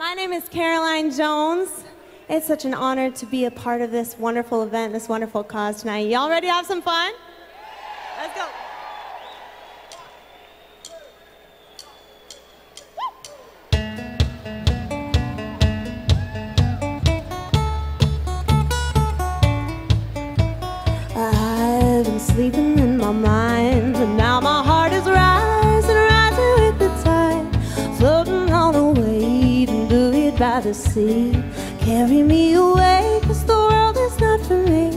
My name is Caroline Jones. It's such an honor to be a part of this wonderful event, this wonderful cause tonight. Y'all ready to have some fun? Let's go. I've been sleeping in my mind, but now my heart is rising, rising with the tide, floating on a wave and buoyed by the sea. Carry me away, 'cause the world is not for me.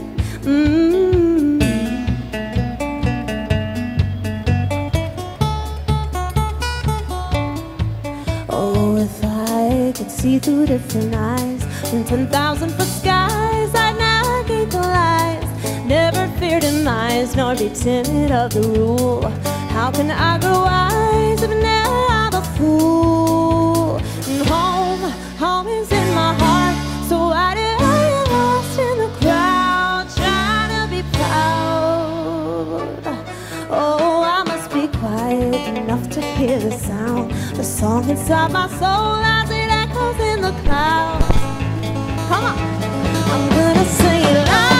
Oh, if I could see through different eyes, in 10,000-foot skies, I'd navigate the lies. Never fear demise, nor be timid of the rule. How can I grow wise if never I'm a fool? And home is in my heart, so why did I get lost in the crowd, trying to be proud? Oh, I must be quiet enough to hear the sound, the song inside my soul as it echoes in the clouds. Come on, I'm gonna sing it loud.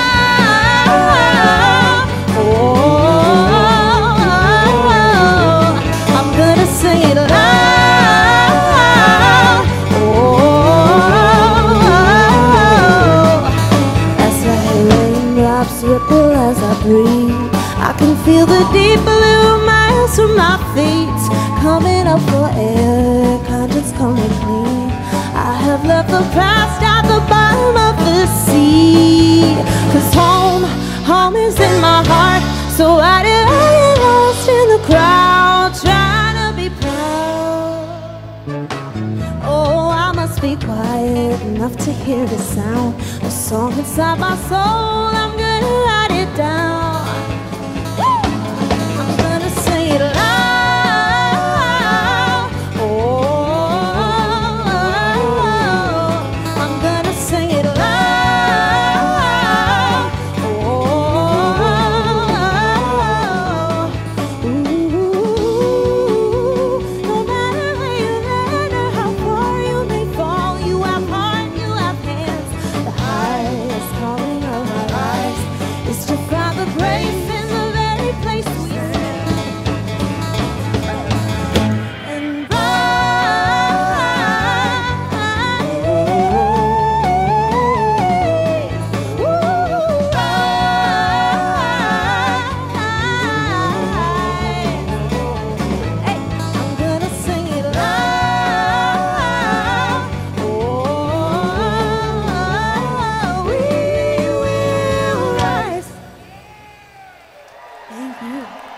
I'm gonna sing it loud. As the raindrops ripple as I breathe, I can feel the deep blue miles from my feet, coming up for air, conscience coming clean. I have left the past at the bottom of the sea, 'cause home is in my heart, so why did I get lost in the crowd, trying to be proud? Oh, I must be quiet enough to hear the sound, the song inside my soul, I'm gonna write it down. I'm gonna sing it loud. I'm gonna sing it loud. No matter where you land or how far you may fall, you have heart, you have hands. The highest calling of our lives is to find the grace in the very place we stand. And I'm gonna sing it loud. We will rise. Thank you.